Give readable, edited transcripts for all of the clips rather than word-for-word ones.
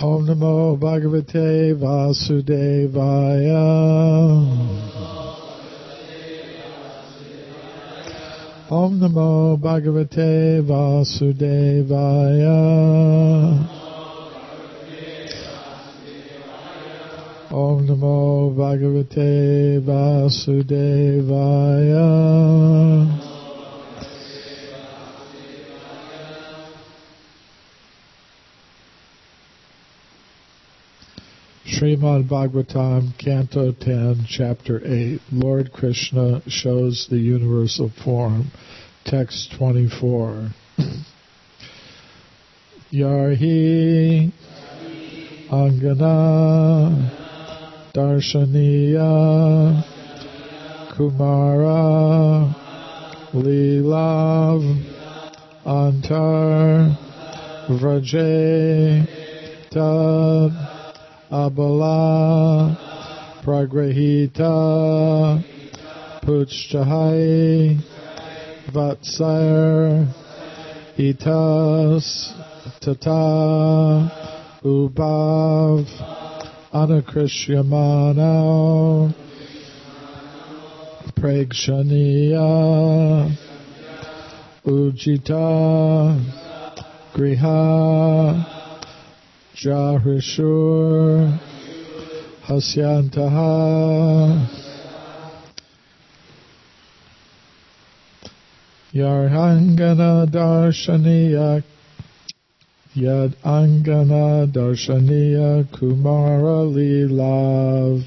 Om Namo Bhagavate Vasudevaya. Om Namo Bhagavate Vasudevaya. Om Namo Bhagavate Vasudevaya. Srimad Bhagavatam, Canto 10, Chapter 8, Lord Krishna shows the universal form. Text 24. Yarhi Angana Darshaniya Kumara Lilav Antar Vraje Tad Abala Pragrahita Puchchahai Vatsar Itas Tata Ubav Anukrishyamana Pregshaniya Ujita Griha Jahrishur Hasyantaha Yarhangana Darshaniya Yad Angana Darshaniya Kumara Lilav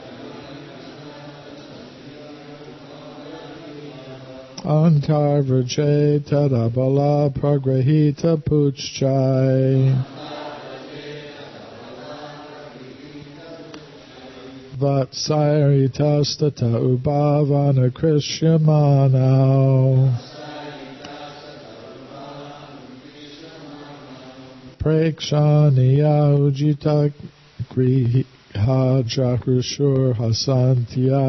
Antar Vrajay Tadabala Pragrahita Puchchai Vatsayritastata Ubhavana Krishyamano Prekshaniya Ujita Griha Jakrishur Hasantya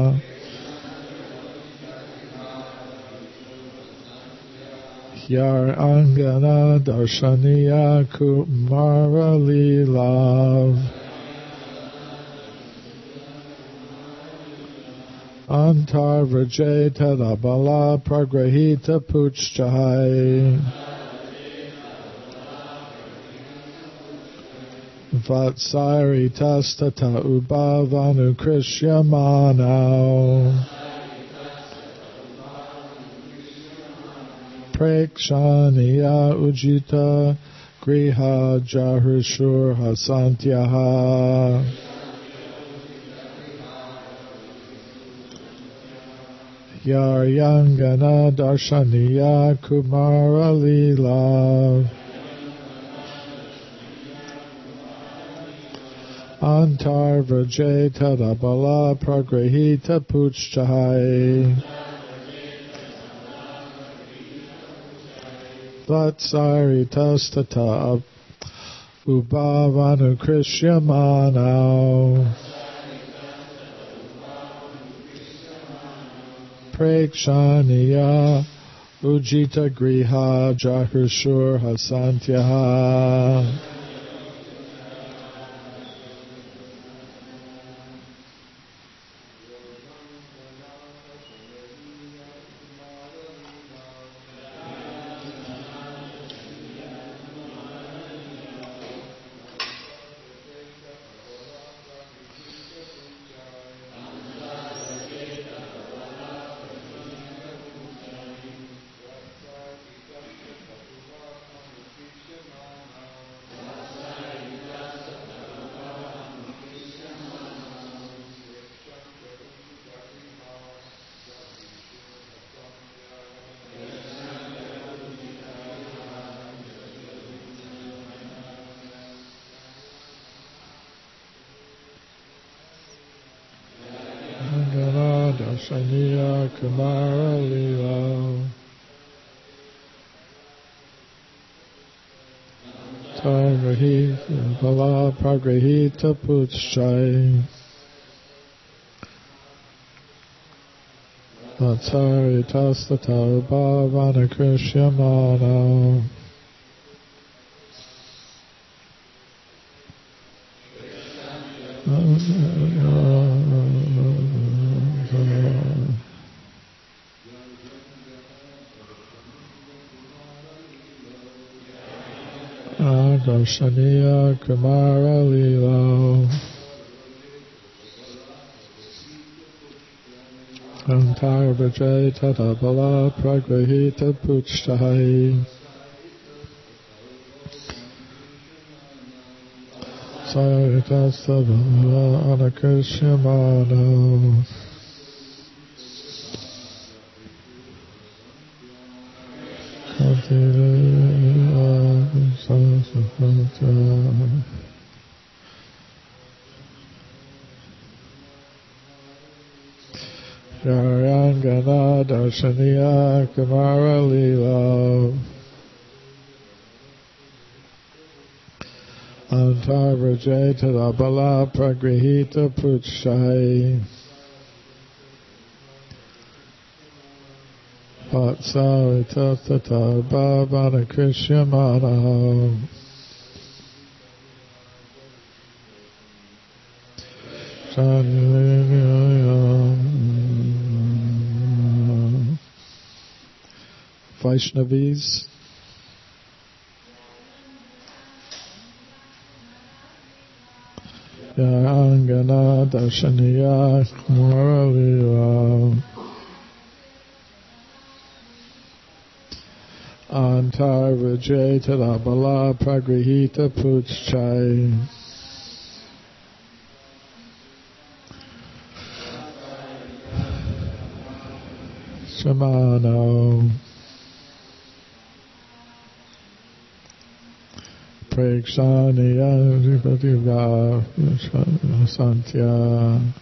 Yar Angana Darshaniya Kumara Lilav Antar Vrajay Tadabala Pragrahita Puchchahai Vatsayritastata Ubhavanu Krishyamano Prekshaniya Ujita Griha Jahrishur Hasantyaha Yaryangana Darshaniya Kumara Lila Antar Vrajay Tadabala Pragrahita Puchchahai Vatsayritastata Ubhavanu Krishyamano Prekshaniya Ujita Griha Jahrishur Hasantyaha Darshaniya Kumara Lila Tarvahita Bala Pragrahita Puchchai Vatsayritastata Ubhavana Krishyamano Darshaniya Kumara Lilo Antar Vijay Tadabala Pragrahita Puchtai Sarita Sabala Anakrishyamano Yarangana Darshaniya Kumara Lila Antar Vijay Tadabala Pragrahita Puchai Vatsarita Tata Bhavana Krishyamana Vaishnavis. Yarangana Darshaniya Kumara Antar Vijay Tadabala Pragrahita Puchai Shamano Prekshaniya Vipativa Santya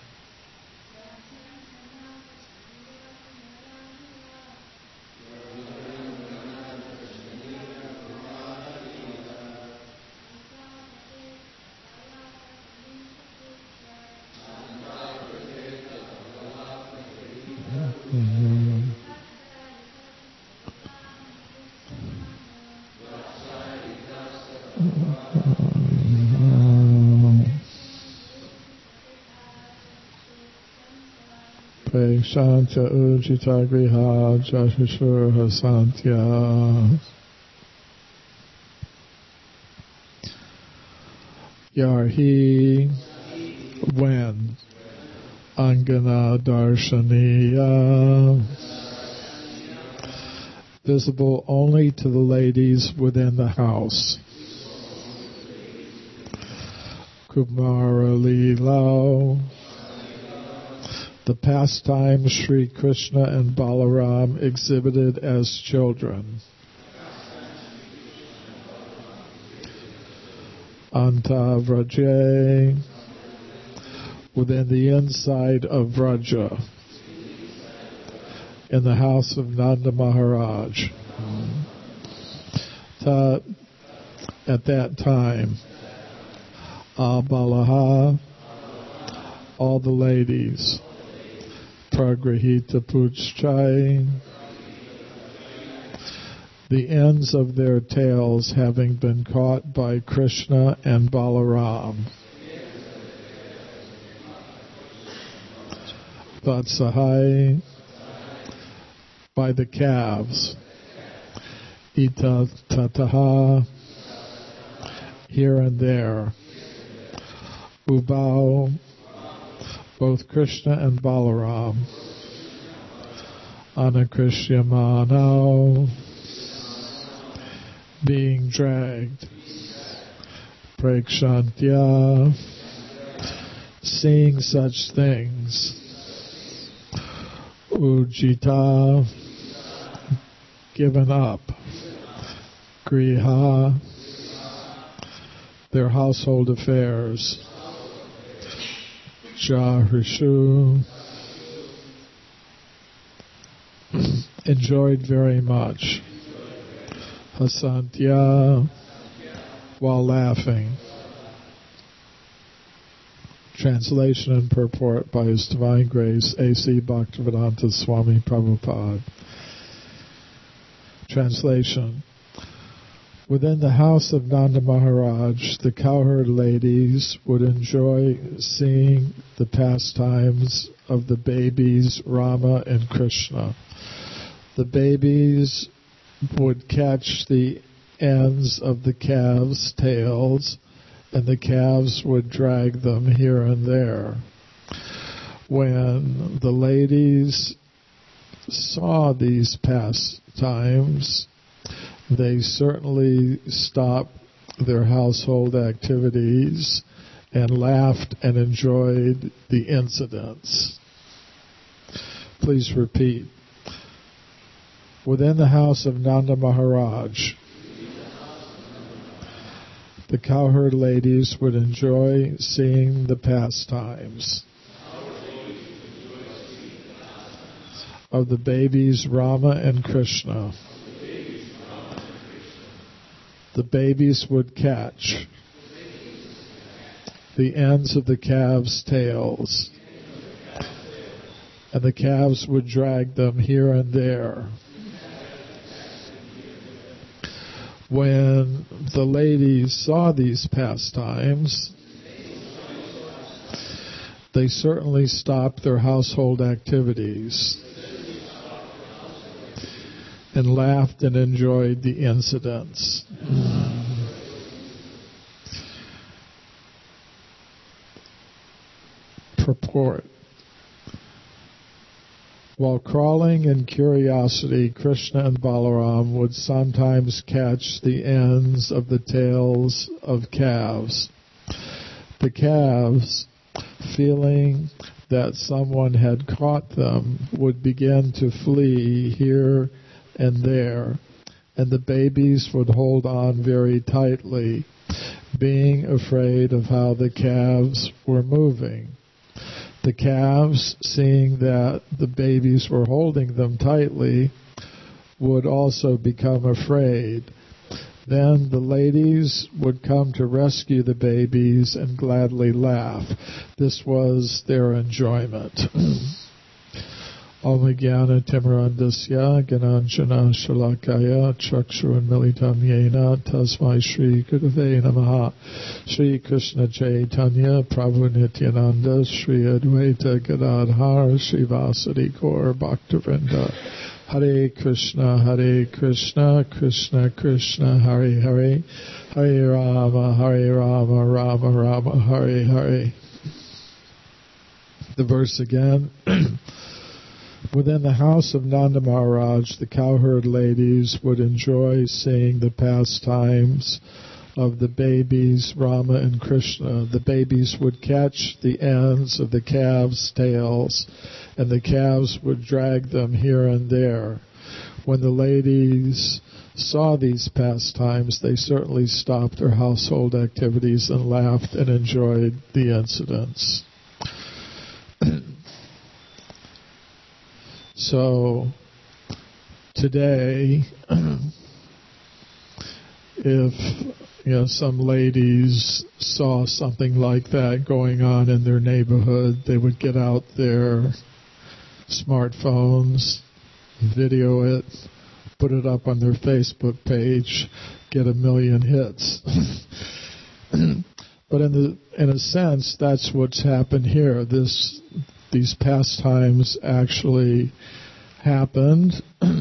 Shantya Ujita Griha Jashishura Santya Yarhi when Angana Darshaniya visible only to the ladies within the house. Kumara Leela the pastime Sri Krishna and Balaram exhibited as children. Anta Vraja within the inside of Vraja in the house of Nanda Maharaj. At that time, Abalaha, all the ladies, Pragrahita Puchai, the ends of their tails having been caught by Krishna and Balaram. Vatsahai, by the calves. Ita Tataha, here and there. Ubao, both Krishna and Balaram. Anakrishyamano, being dragged. Prekshantya, seeing such things. Ujita, given up. Griha, their household affairs. Jahishu, enjoyed very much. Hasantya, while laughing. Translation and purport by His Divine Grace A.C. Bhaktivedanta Swami Prabhupada. Translation. Within the house of Nanda Maharaj, the cowherd ladies would enjoy seeing the pastimes of the babies Rama and Krishna. The babies would catch the ends of the calves' tails, and the calves would drag them here and there. When the ladies saw these pastimes, they certainly stopped their household activities and laughed and enjoyed the incidents. Please repeat. Within the house of Nanda Maharaj, the cowherd ladies would enjoy seeing the pastimes of the babies Rama and Krishna. The babies would catch the ends of the calves' tails, and the calves would drag them here and there. When the ladies saw these pastimes, they certainly stopped their household activities and laughed and enjoyed the incidents. Purport. While crawling in curiosity, Krishna and Balaram would sometimes catch the ends of the tails of calves. The calves, feeling that someone had caught them, would begin to flee here and there, and the babies would hold on very tightly, being afraid of how the calves were moving. The calves, seeing that the babies were holding them tightly, would also become afraid. Then the ladies would come to rescue the babies and gladly laugh. This was their enjoyment. Om Jnana Timirandasya Gananjana Shalakaya Chakshurunmilitam Yena Tasmai Shri Gurave Namaha. Shri Krishna Chaitanya Prabhu Nityananda Shri Advaita Gadadhar Shri Vasadi Gaur Bhaktivinoda. Hare Krishna Krishna Krishna Hare Hare, Hare Rama Rama Rama Hare Hare. The verse again. Within the house of Nanda Maharaj, the cowherd ladies would enjoy seeing the pastimes of the babies Rama and Krishna. The babies would catch the ends of the calves' tails, and the calves would drag them here and there. When the ladies saw these pastimes, they certainly stopped their household activities and laughed and enjoyed the incidents. So, today, if some ladies saw something like that going on in their neighborhood, they would get out their smartphones, video it, put it up on their Facebook page, get 1 million hits. But in a sense, that's what's happened here. These pastimes actually happened,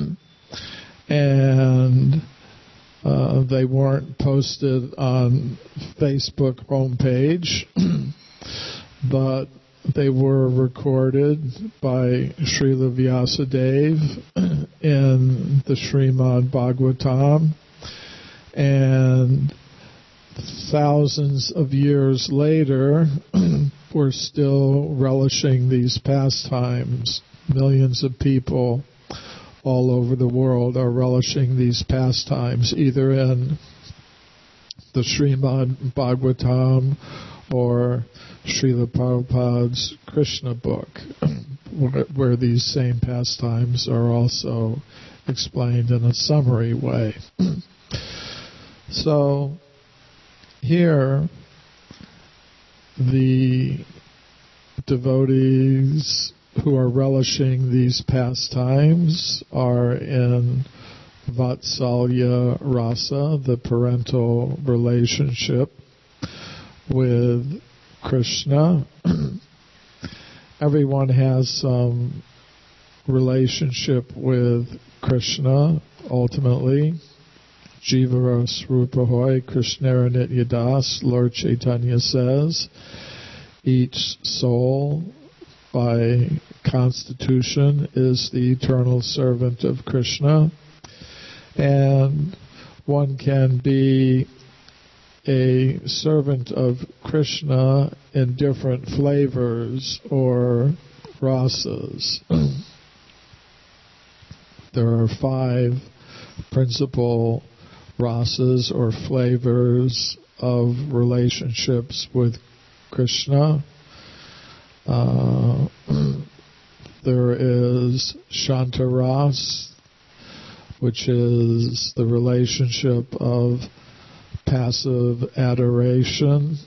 and they weren't posted on Facebook homepage, but they were recorded by Srila Vyasadeva in the Srimad Bhagavatam, and thousands of years later, we're still relishing these pastimes. Millions of people all over the world are relishing these pastimes, either in the Srimad Bhagavatam or Srila Prabhupada's Krishna book, where these same pastimes are also explained in a summary way. So, here, the devotees who are relishing these pastimes are in Vatsalya rasa, the parental relationship with Krishna. Everyone has some relationship with Krishna, ultimately. Jivaras Rupahoy, Krishnara Nityadas, Lord Chaitanya says, each soul by constitution is the eternal servant of Krishna, and one can be a servant of Krishna in different flavors or rasas. There are 5 principal rasas or flavors of relationships with Krishna. There is Shantaras, which is the relationship of passive adoration.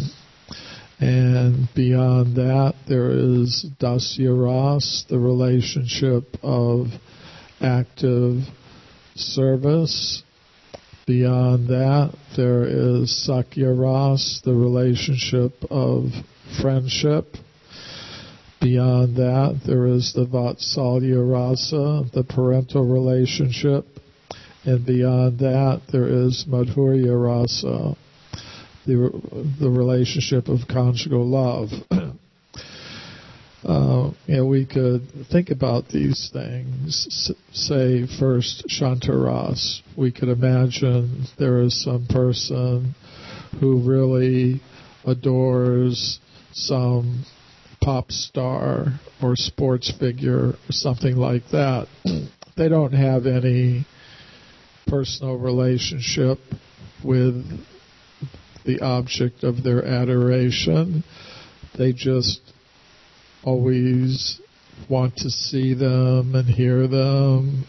And beyond that, there is Dasyaras, the relationship of active service. Beyond that, there is Sakyaras, the relationship of friendship. Beyond that, there is the Vatsalya rasa, the parental relationship. And beyond that, there is Madhurya rasa, the relationship of conjugal love. We could think about these things. Say first Shantaras. We could imagine there is some person who really adores some pop star or sports figure or something like that. They don't have any personal relationship with the object of their adoration. They just always want to see them and hear them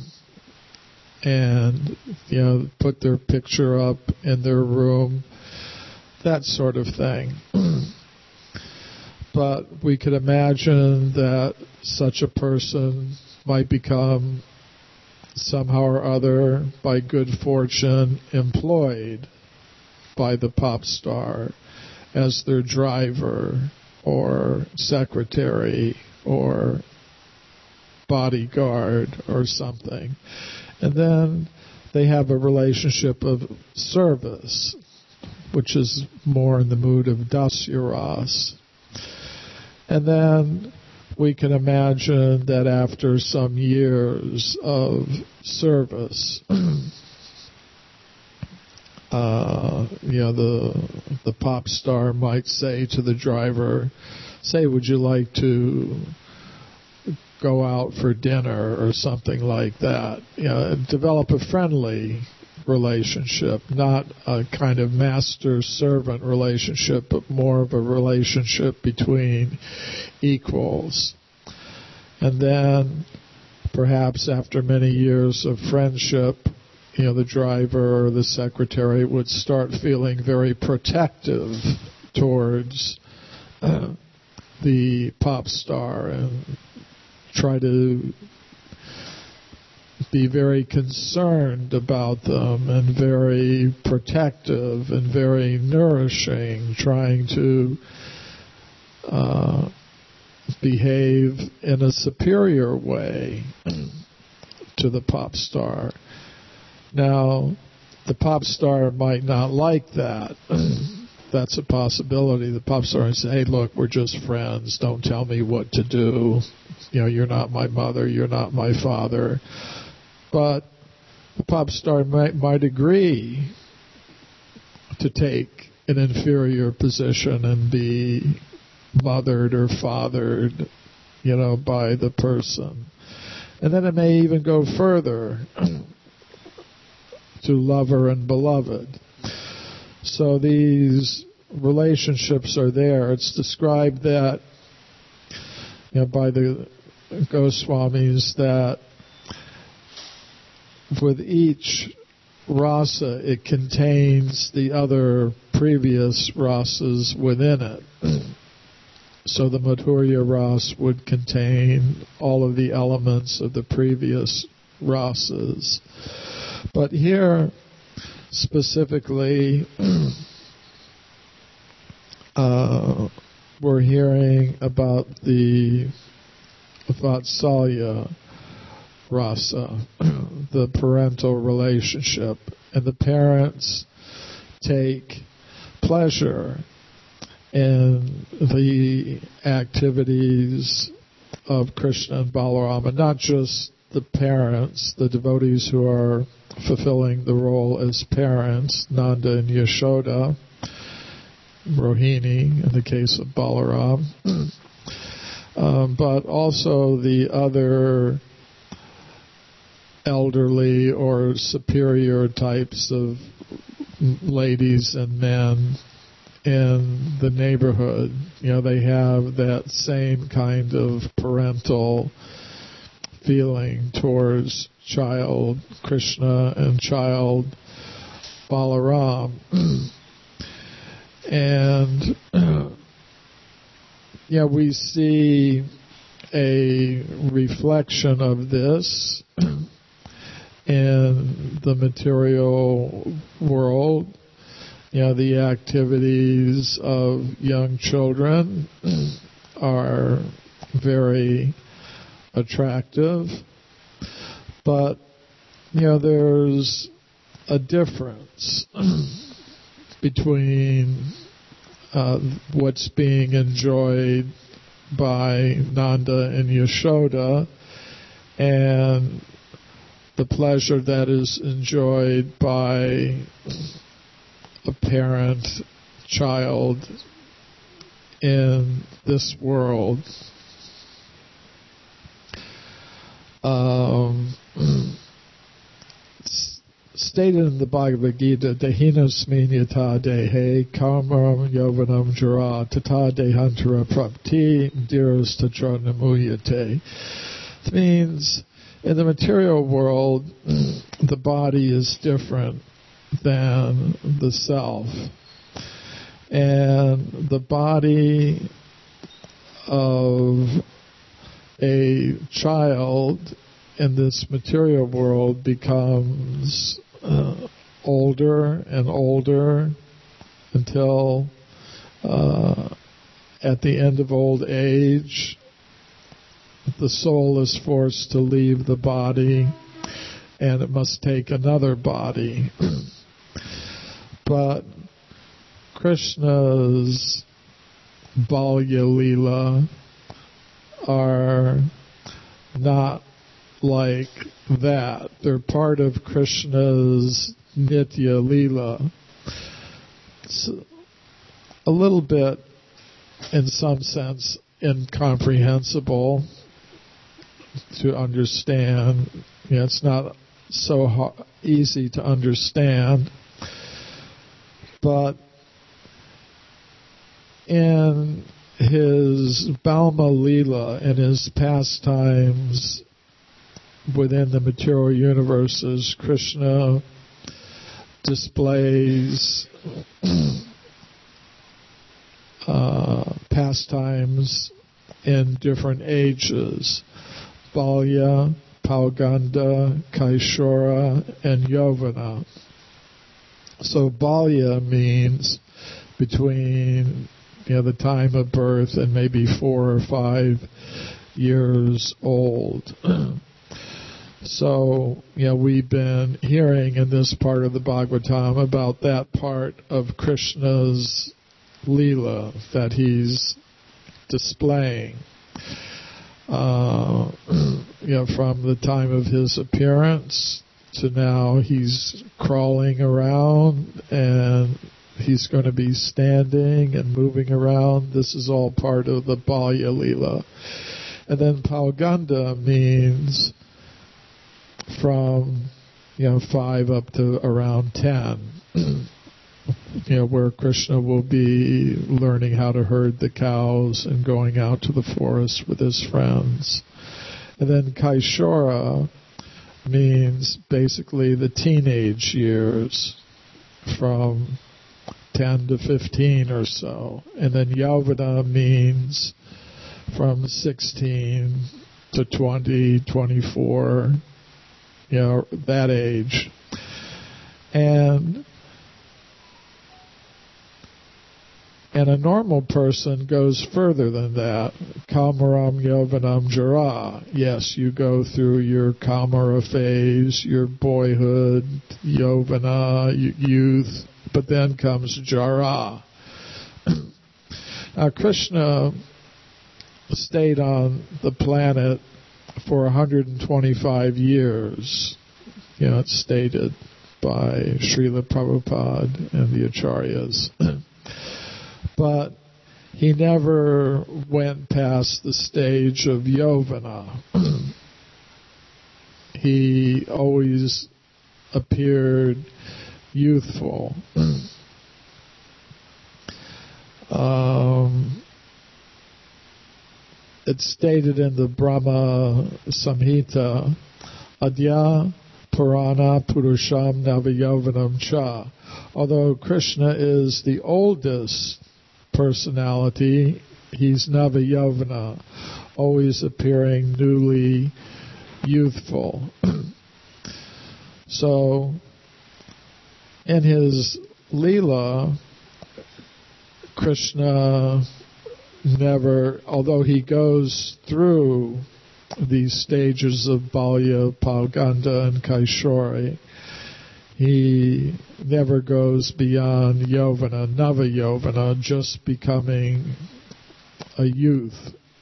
and put their picture up in their room, that sort of thing. But we could imagine that such a person might become somehow or other, by good fortune, employed by the pop star as their driver or secretary or bodyguard or something. And then they have a relationship of service, which is more in the mood of Dasyaras. And then we can imagine that after some years of service, the pop star might say to the driver, say, would you like to go out for dinner or something like that? Develop a friendly relationship, not a kind of master-servant relationship, but more of a relationship between equals. And then, perhaps after many years of friendship, the driver or the secretary would start feeling very protective towards the pop star and try to be very concerned about them and very protective and very nourishing, trying to behave in a superior way to the pop star. Now, the pop star might not like that. That's a possibility. The pop star might say, hey, look, we're just friends. Don't tell me what to do. You're not my mother. You're not my father. But the pop star might agree to take an inferior position and be mothered or fathered, by the person. And then it may even go further to lover and beloved. So these relationships are there. It's described that by the Goswamis that with each rasa it contains the other previous rasas within it. So the Madhurya rasa would contain all of the elements of the previous rasas. But here, specifically, we're hearing about the Vatsalya rasa, the parental relationship, and the parents take pleasure in the activities of Krishna and Balarama, not just the parents, the devotees who are fulfilling the role as parents, Nanda and Yashoda, Rohini in the case of Balaram, but also the other elderly or superior types of ladies and men in the neighborhood. They have that same kind of parental feeling towards child Krishna and child Balaram. And we see a reflection of this in the material world. The activities of young children are very attractive, but there's a difference between what's being enjoyed by Nanda and Yashoda and the pleasure that is enjoyed by a parent-child in this world. Stated in the Bhagavad Gita, Dehinasmin yata dehe karmaram yovanam jara tata dehantara prapti diras tatra namuyate. It means in the material world, the body is different than the self. And the body of a child in this material world becomes older and older until at the end of old age the soul is forced to leave the body and it must take another body. But Krishna's Balya Leela are not like that. They're part of Krishna's Nitya Leela. It's a little bit, in some sense, incomprehensible to understand. It's not so easy to understand. But in his Balma Leela and his pastimes within the material universes, Krishna displays pastimes in different ages: Balya, Pauganda, Kaishora, and Yovana. So Balya means between the time of birth and maybe 4 or 5 years old. So, we've been hearing in this part of the Bhagavatam about that part of Krishna's Leela that he's displaying. From the time of his appearance to now, he's crawling around and he's going to be standing and moving around. This is all part of the Balya Leela. And then Pauganda means from 5 up to around 10, where Krishna will be learning how to herd the cows and going out to the forest with his friends. And then Kaishora means basically the teenage years, from 10 to 15 or so. And then Yavana means from 16 to 20, 24, that age. And a normal person goes further than that. Kamaram Yovanam Jara. Yes, you go through your Kamara phase, your boyhood, Yovana, youth, but then comes Jara. Now, Krishna stayed on the planet for 125 years. It's stated by Srila Prabhupada and the Acharyas. But he never went past the stage of Yovana. He always appeared youthful. It's stated in the Brahma Samhita, Adya Purana Purusham Navayovanam Cha. Although Krishna is the oldest personality, he's Navayavana, always appearing newly youthful. So, in his Leela, Krishna never, although he goes through these stages of Balya, Palganda, and Kaishori, he never goes beyond Yovana, Nava Yovana, just becoming a youth.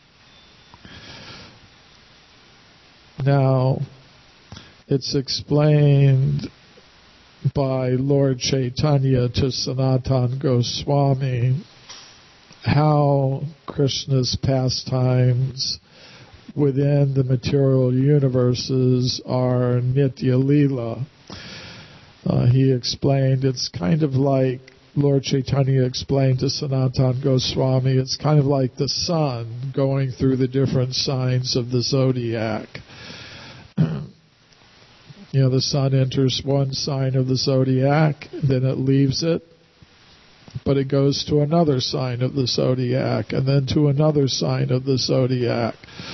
Now, it's explained by Lord Chaitanya to Sanatana Goswami how Krishna's pastimes within the material universes are Nitya Leela. He explained it's kind of like, Lord Chaitanya explained to Sanatana Goswami, it's kind of like the sun going through the different signs of the zodiac. The sun enters one sign of the zodiac, then it leaves it, but it goes to another sign of the zodiac, and then to another sign of the zodiac.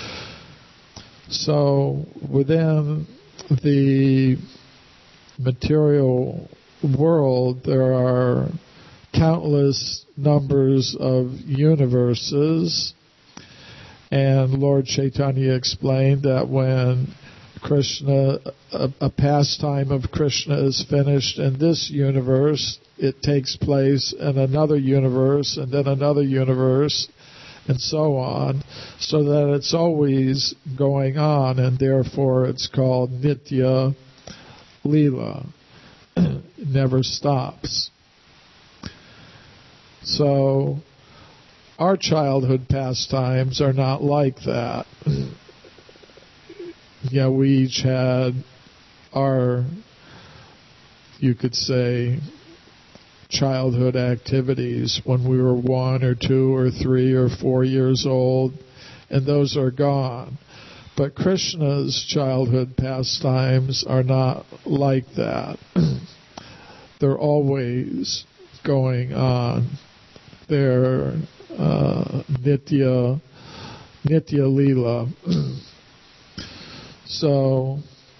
So within the material world, there are countless numbers of universes, and Lord Chaitanya explained that when Krishna, a pastime of Krishna is finished in this universe, it takes place in another universe, and then another universe, and so on, so that it's always going on, and therefore it's called Nitya Leela. It never stops. So our childhood pastimes are not like that. We each had our, you could say, childhood activities when we were 1 or 2 or 3 or 4 years old, and those are gone. But Krishna's childhood pastimes are not like that. They're always going on. They're Nitya Leela. So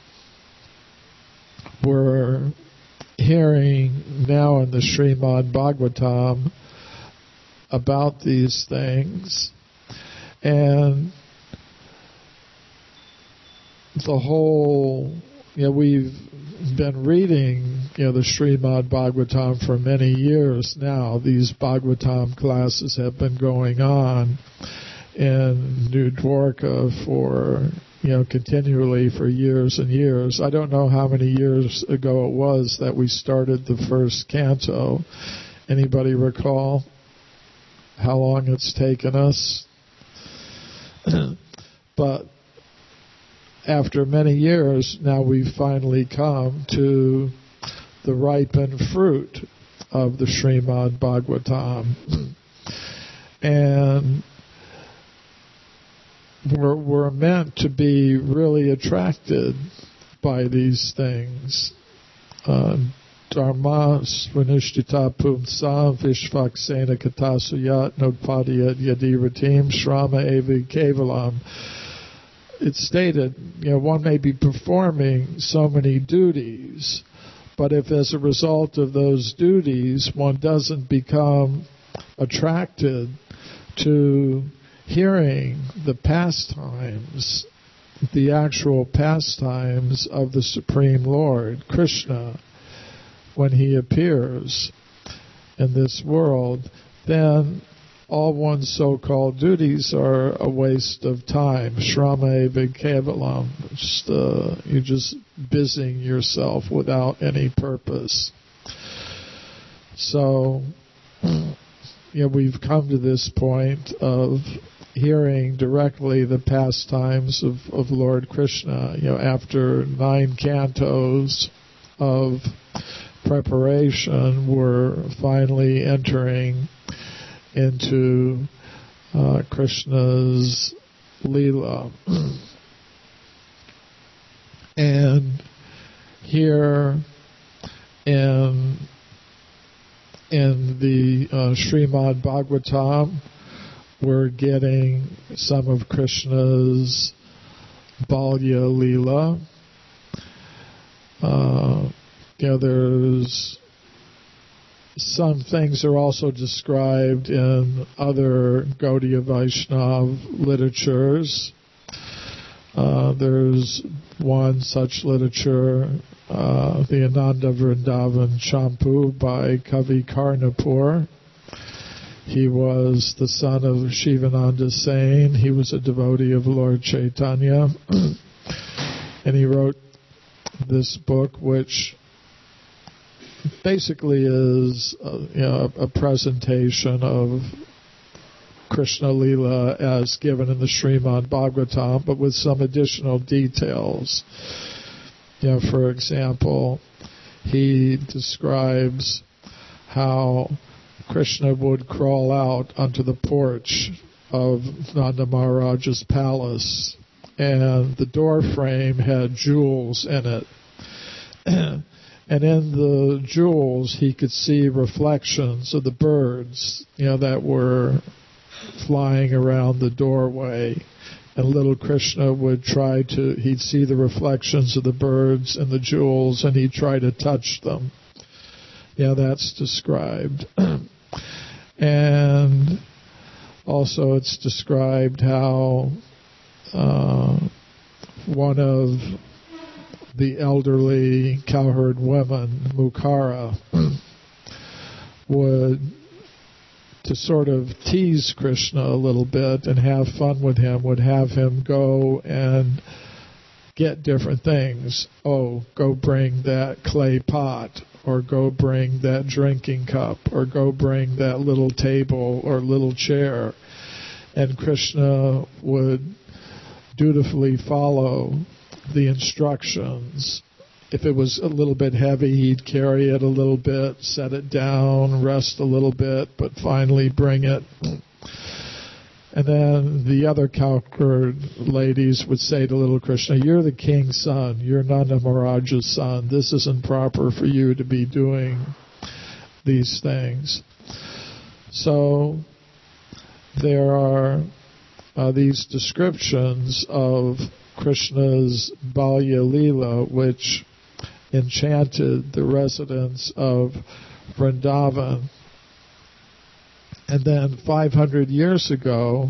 we're hearing now in the Srimad Bhagavatam about these things, and the whole, we've been reading, the Srimad Bhagavatam for many years now. These Bhagavatam classes have been going on in New Dwarka for, continually for years and years. I don't know how many years ago it was that we started the first canto. Anybody recall how long it's taken us? But after many years, now we've finally come to the ripened fruit of the Srimad Bhagavatam. And we're meant to be really attracted by these things. Dharma svanishtita pumsa vishvaksena katasuyat nodpadiyat yadiratim shrama evi kevalam. it's stated, one may be performing so many duties, but if as a result of those duties one doesn't become attracted to hearing the pastimes, the actual pastimes of the Supreme Lord, Krishna, when he appears in this world, then all one's so-called duties are a waste of time. Shrama Kevalam. You're just busying yourself without any purpose. So, we've come to this point of hearing directly the pastimes of Lord Krishna. After 9 cantos of preparation, we're finally entering into Krishna's Leela. And here in the Srimad Bhagavatam, we're getting some of Krishna's Balya Leela. There's some things are also described in other Gaudiya Vaishnava literatures. There's one such literature, the Ananda Vrindavan Champu by Kavi Karnapur. He was the son of Shivananda Sain. He was a devotee of Lord Chaitanya. And he wrote this book, which basically is a presentation of Krishna Leela as given in the Srimad Bhagavatam, but with some additional details. For example, he describes how Krishna would crawl out onto the porch of Nanda Maharaja's palace, and the door frame had jewels in it. And in the jewels, he could see reflections of the birds, that were flying around the doorway. And little Krishna would he'd see the reflections of the birds and the jewels, and he'd try to touch them. That's described. And also it's described how one of the elderly cowherd women, Mukara, would, to sort of tease Krishna a little bit and have fun with him, would have him go and get different things. Oh, go bring that clay pot, or go bring that drinking cup, or go bring that little table or little chair. And Krishna would dutifully follow the instructions. If it was a little bit heavy, he'd carry it a little bit, set it down, rest a little bit, but finally bring it. And then the other cowherd ladies would say to little Krishna, "You're the king's son. You're Nanda Maharaja's son. This isn't proper for you to be doing these things." So there are these descriptions of Krishna's Balya Leela, which enchanted the residents of Vrindavan. And then 500 years ago,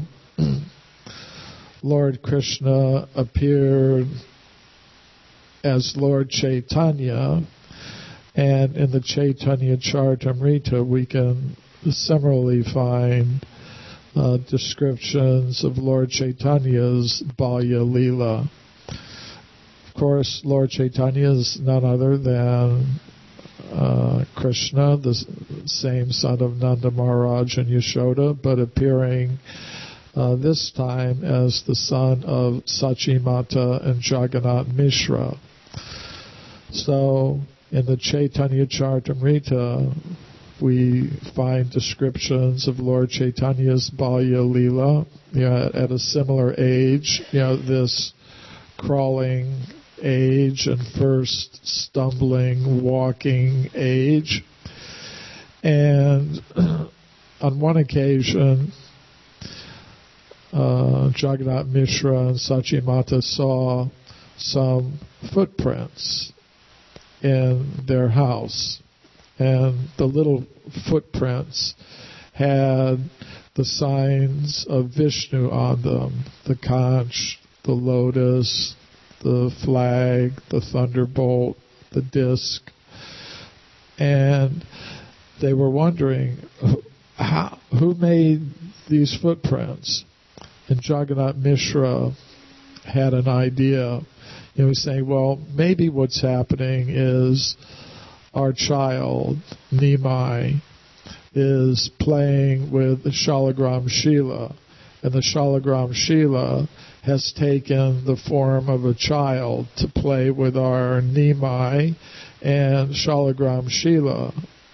Lord Krishna appeared as Lord Chaitanya, and in the Chaitanya Charitamrita we can similarly find descriptions of Lord Chaitanya's Balya Leela. Of course, Lord Chaitanya is none other than Krishna, the same son of Nanda Maharaj and Yashoda, but appearing this time as the son of Sachi Mata and Jagannath Mishra. So, in the Chaitanya Charitamrita, we find descriptions of Lord Chaitanya's Balya Leela, at a similar age, this crawling age and first stumbling, walking age. And on one occasion, Jagannath Mishra and Sachimata saw some footprints in their house, and the little footprints had the signs of Vishnu on them: the conch, the lotus, the flag, the thunderbolt, the disc. And they were wondering, who made these footprints? And Jagannath Mishra had an idea. He was saying, well, maybe what's happening is our child, Nimai, is playing with the Shalagram Shila, and the Shalagram Shila has taken the form of a child to play with our Nimai, and Shalagram Shila,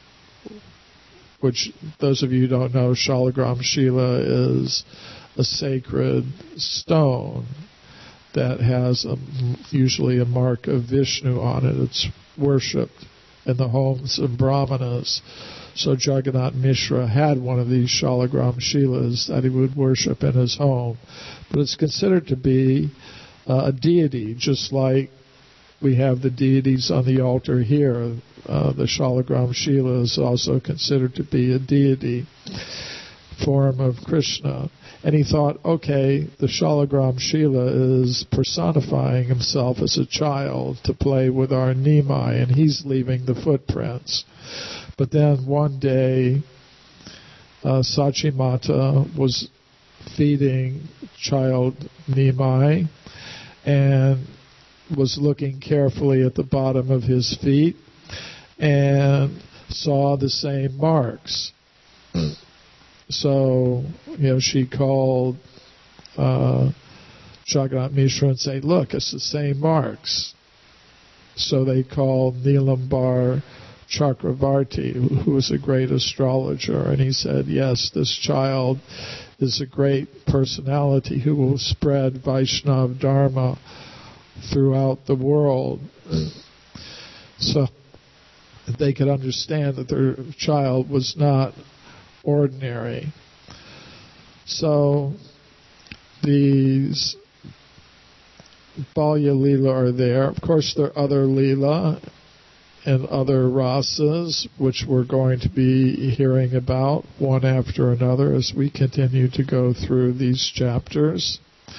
which those of you who don't know, Shalagram Shila is a sacred stone that has usually a mark of Vishnu on it. It's worshipped in the homes of Brahmanas. So Jagannath Mishra had one of these Shalagram Shilas that he would worship in his home. But it's considered to be a deity, just like we have the deities on the altar here. The Shalagram Shila is also considered to be a deity form of Krishna. And he thought, okay, the Shalagram Shila is personifying himself as a child to play with our Nimai, and he's leaving the footprints. But then one day, Sachimata was feeding child Nimai and was looking carefully at the bottom of his feet and saw the same marks. So, she called Jagannath Mishra and said, look, it's the same marks. So they called Nilambar Chakravarti, who was a great astrologer, and he said, yes, this child is a great personality who will spread Vaishnava Dharma throughout the world. So they could understand that their child was not ordinary. So these Balya Leela are there. Of course, there are other Leela and other rasas, which we're going to be hearing about one after another as we continue to go through these chapters.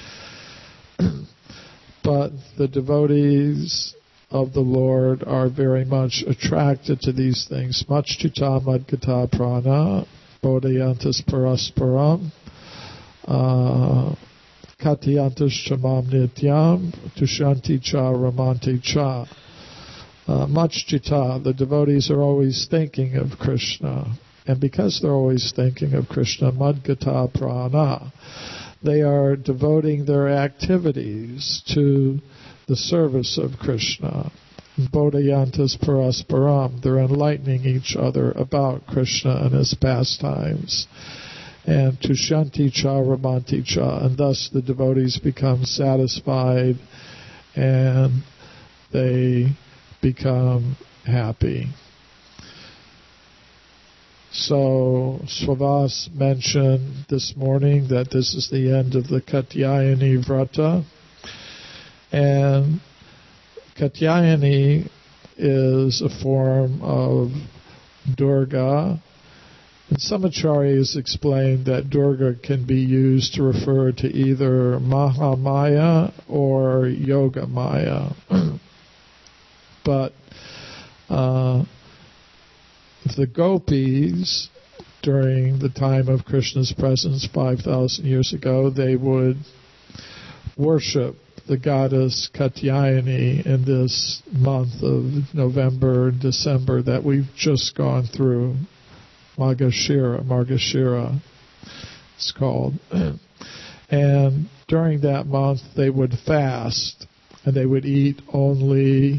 But the devotees of the Lord are very much attracted to these things. Machchita madgata prana, bodhayantas parasparam, katyantas chamam nityam, tushanti cha ramanti cha. Machchita, the devotees are always thinking of Krishna. And because they're always thinking of Krishna, madgata prana, they are devoting their activities to the service of Krishna. Bodhayantas parasparam, they're enlightening each other about Krishna and his pastimes. And tushanti cha ramanti cha, and thus the devotees become satisfied and they become happy. So Svavas mentioned this morning that this is the end of the Katyayani Vrata. And Katyayani is a form of Durga. And some acharyas explained that Durga can be used to refer to either Mahamaya or Yoga Maya. But the gopis, during the time of Krishna's presence 5,000 years ago, they would worship the goddess Katyayani in this month of November and December that we've just gone through. Margashira, it's called. And during that month they would fast, and they would eat only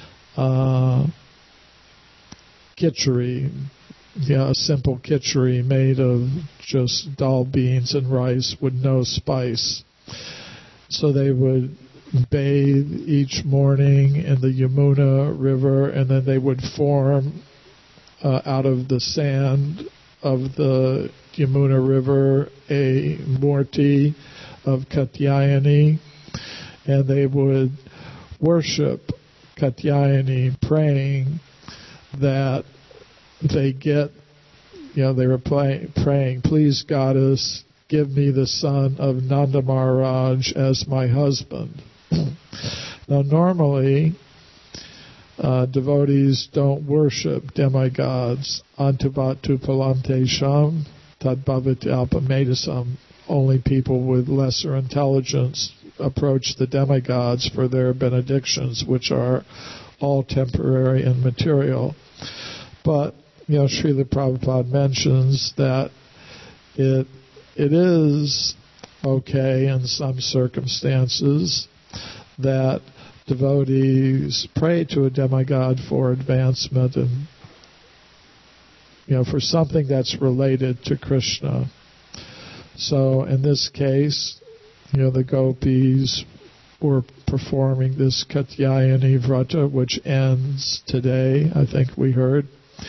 khichdi, a simple khichdi made of just dal beans and rice with no spice. So they would bathe each morning in the Yamuna River, and then they would form out of the sand of the Yamuna River a murti of Katyayani, and they would worship Katyayani, praying that they get, they were praying, please goddess, give me the son of Nanda Maharaj as my husband. Now normally, devotees don't worship demigods. Antavatu palante sham tadbhavati alpamedasam. Only people with lesser intelligence approach the demigods for their benedictions, which are all temporary and material. But, Srila Prabhupada mentions that it is okay in some circumstances that devotees pray to a demigod for advancement and, for something that's related to Krishna. So in this case, the gopis were performing this Katyayani Vrata, which ends today, I think we heard.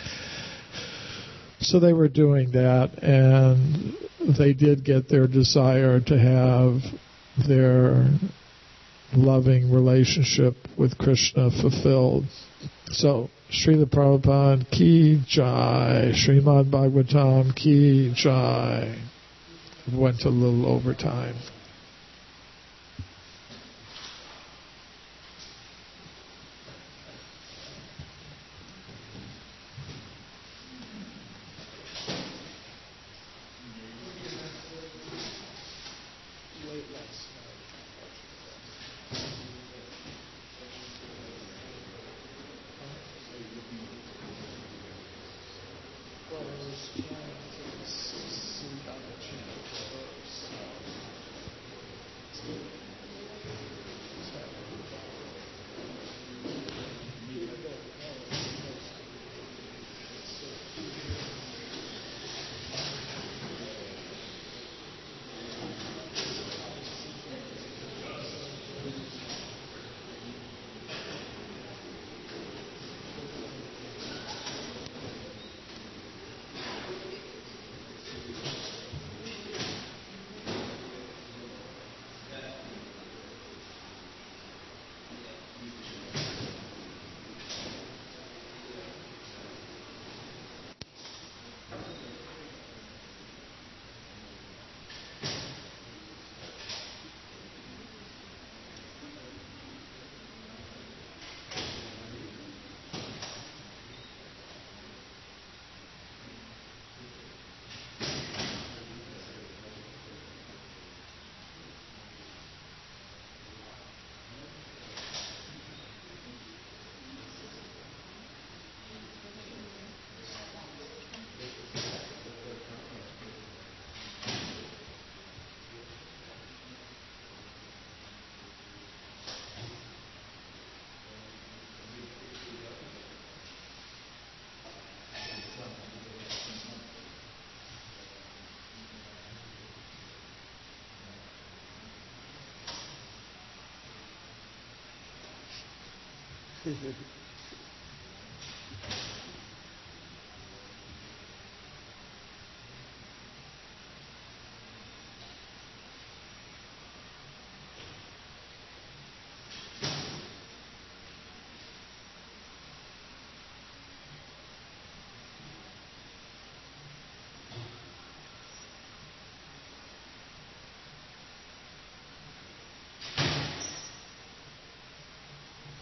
So they were doing that, and they did get their desire to have their loving relationship with Krishna fulfilled. So, Srila Prabhupada ki jai, Srimad Bhagavatam ki jai. Went a little over time.